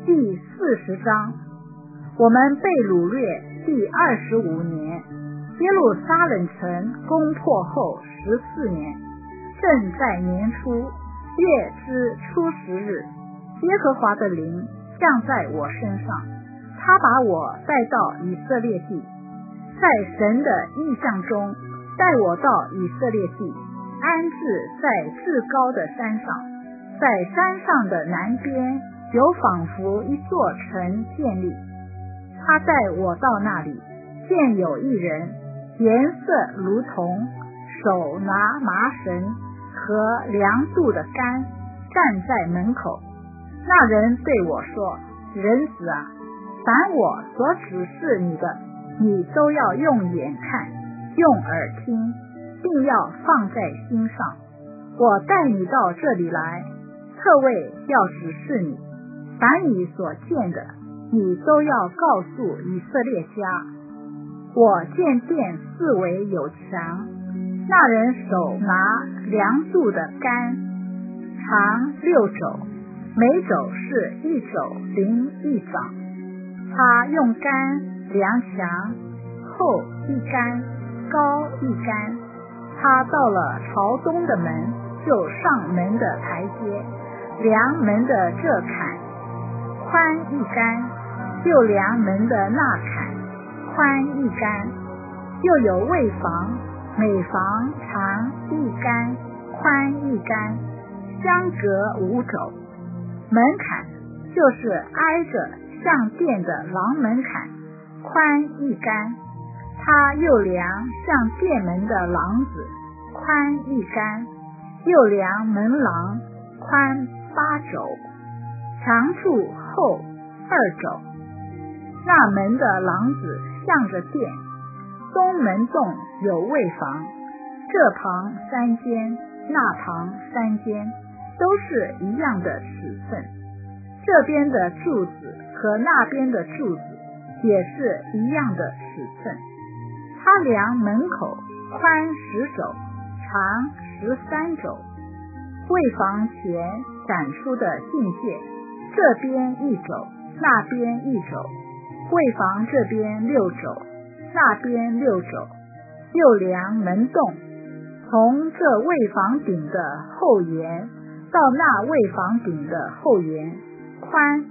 第40章。我们被掳掠第25年，耶路撒冷城攻破后14年，正在年初月之初10日，耶和华的灵降在我身上，他把我带到以色列地，在神的意象中带我到以色列地，安置在至高的山上，在山上的南边有仿佛一座城建立。他带我到那里，见有一人，颜色如铜，手拿麻绳和量度的杆，站在门口。那人对我说：人子啊，凡我所指示你的，你都要用眼看，用耳听，并要放在心上。我带你到这里来，特为要指示你，凡你所见的，你都要告诉以色列家。我见殿四围有墙，那人手拿量度的杆，长6肘，每肘是1肘零1掌。他用杆量墙，厚1杆，高1杆。他到了朝东的门，就上门的台阶，量门的这坎，宽1杆，又量门的那坎，宽1杆。又有卫房，每房长1杆，宽1杆，相隔5肘。门槛就是挨着向殿的廊门槛，宽1杆。他又量向殿门的廊子，宽1杆，又量门廊，宽8肘，墙柱厚2肘。那门的廊子向着殿，东门洞有卫房，这旁3间，那旁3间，都是一样的尺寸。这边的柱子和那边的柱子也是一样的尺寸。他量门口宽10肘，长13肘。卫房前展出的境界，这边1肘，那边1肘。卫房这边6肘，那边6肘。又量门洞，从这卫房顶的后沿到那卫房顶的后沿，宽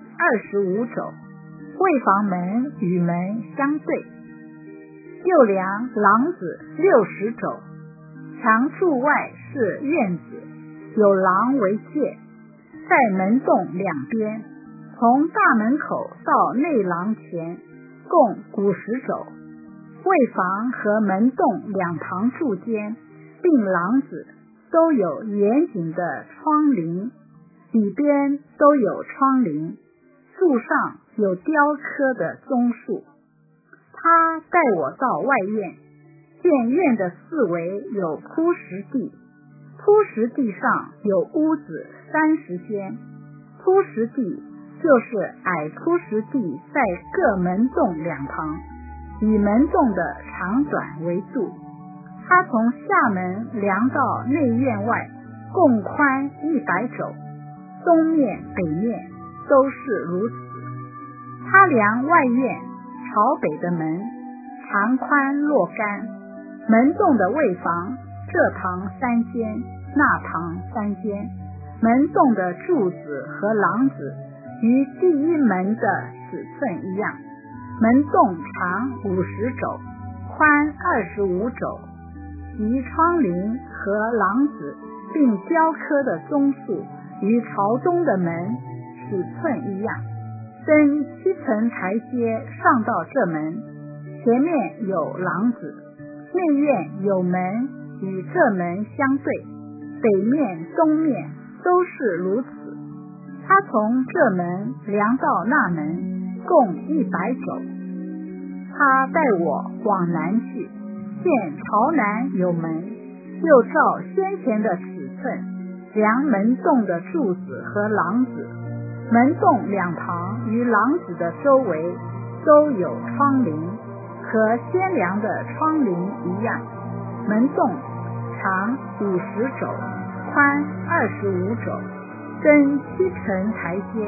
25肘。卫房门与门相对。又量廊子60肘，墙柱外是院子，有廊为界，在门洞两边，从大门口到内廊前共50肘。卫房和门洞两旁柱间并廊子都有严谨的窗棂，里边都有窗棂，柱上有雕刻的棕树。他带我到外院，见院的四围有铺石地，铺石地上有屋子30间。铺石地就是矮铺石地，在各门洞两旁，以门洞的长短为度。他从下门量到内院外，共宽100肘，东面北面都是如此。他量外院朝北的门，长宽若干。门洞的卫房，这旁3间，那旁3间。门洞的柱子和廊子与第一门的尺寸一样。门洞长50肘，宽25肘，其窗棂和廊子并雕刻的棕树与朝东的门尺寸一样。登7层台阶上到这门，前面有廊子，内院有门与这门相对，北面东面都是如此。他从这门量到那门，共100肘。他带我往南去，见朝南有门，又照先前的尺寸量门洞的柱子和廊子。门洞两旁与廊子的周围都有窗棂，和先量的窗棂一样。门洞长50肘，宽25肘，登7层台阶，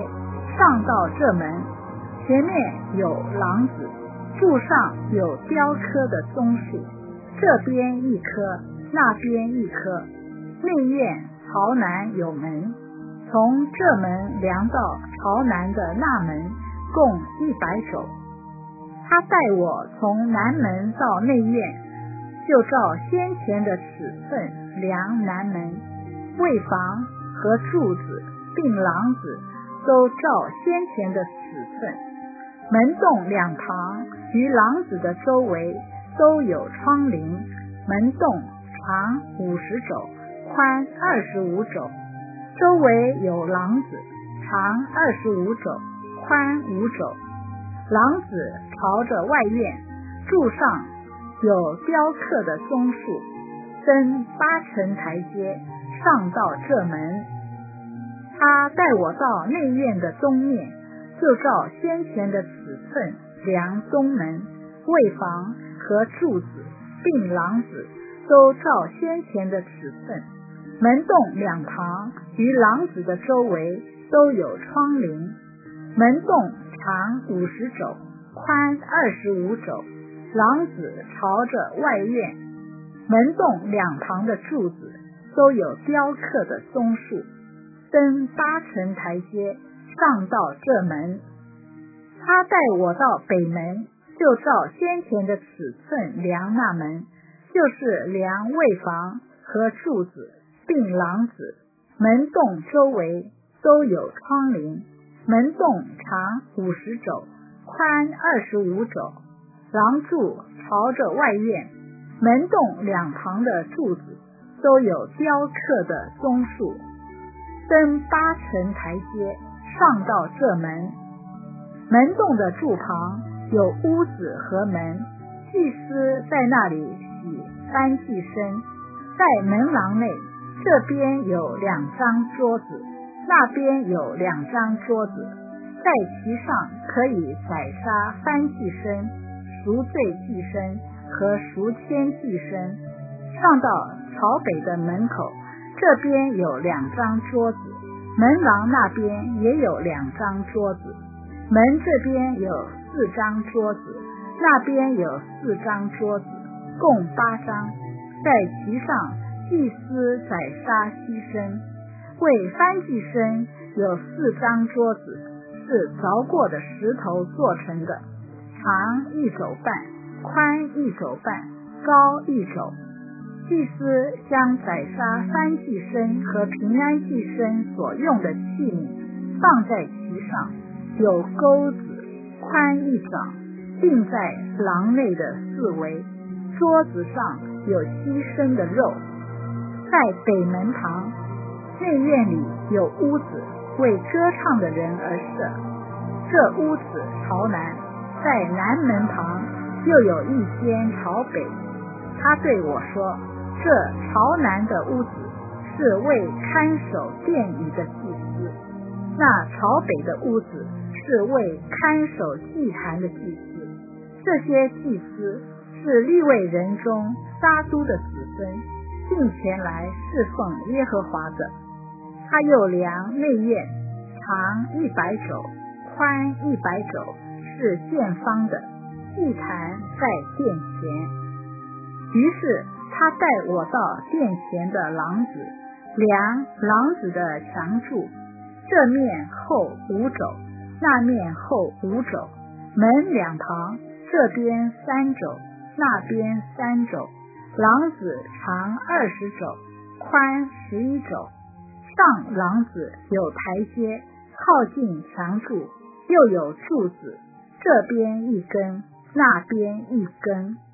上到这门，前面有廊子，柱上有雕刻的棕树，这边一棵，那边一棵。内院朝南有门，从这门量到朝南的那门共100肘。他带我从南门到内院，就照先前的尺寸量南门，卫房和柱子并廊子都照先前的尺寸。门洞两旁与廊子的周围都有窗棂，门洞长50肘，宽25肘，周围有廊子，长25肘，宽5肘。廊子朝着外院，柱上有雕刻的棕树，登8层台阶，上到这门。他带我到内院的东面，就照先前的尺寸量东门，卫房和柱子并廊子都照先前的尺寸。门洞两旁与廊子的周围都有窗棂，门洞长50肘，宽25肘，廊子朝着外院，门洞两旁的柱子都有雕刻的棕树，登8层台阶，上到这门。他带我到北门，就照先前的尺寸量那门，就是量卫房和柱子并廊子，门洞周围都有窗棂，门洞长50肘，宽25肘，廊柱朝着外院，门洞两旁的柱子都有雕刻的棕树，登8层台阶，上到这门。门洞的柱旁有屋子和门，祭司在那里洗燔祭牲。在门廊内，这边有2张桌子，那边有2张桌子，在其上可以宰杀燔祭牲、赎罪祭牲和赎愆祭牲。上到朝北的门口，这边有2张桌子，门廊那边也有2张桌子，门这边有4张桌子，那边有4张桌子，共8张。在其上祭司宰杀牺牲。为燔祭牲有4张桌子，是凿过的石头做成的，长1肘半，宽1肘半，高1肘。祭司将宰杀燔祭牲和平安祭牲所用的器皿放在其上，有钩子，宽1掌，钉在廊内的4围。桌子上有牺牲的肉。在北门旁，内院里有屋子，为歌唱的人而设。这屋子朝南，在南门旁又有一间朝北。他对我说，这朝南的屋子是为看守殿宇的祭司，那朝北的屋子是为看守祭坛的祭司。这些祭司是利未人中撒督的子孙，进前来侍奉耶和华的。他又量内院，长100肘，宽100肘，是见方的，祭坛在殿前。于是他带我到殿前的廊子，量廊子的墙柱，这面厚5肘，那面厚5肘，门两旁，这边3肘，那边3肘，廊子长20肘，宽11肘。上廊子有台阶，靠近墙柱，又有柱子，这边一根，那边一根。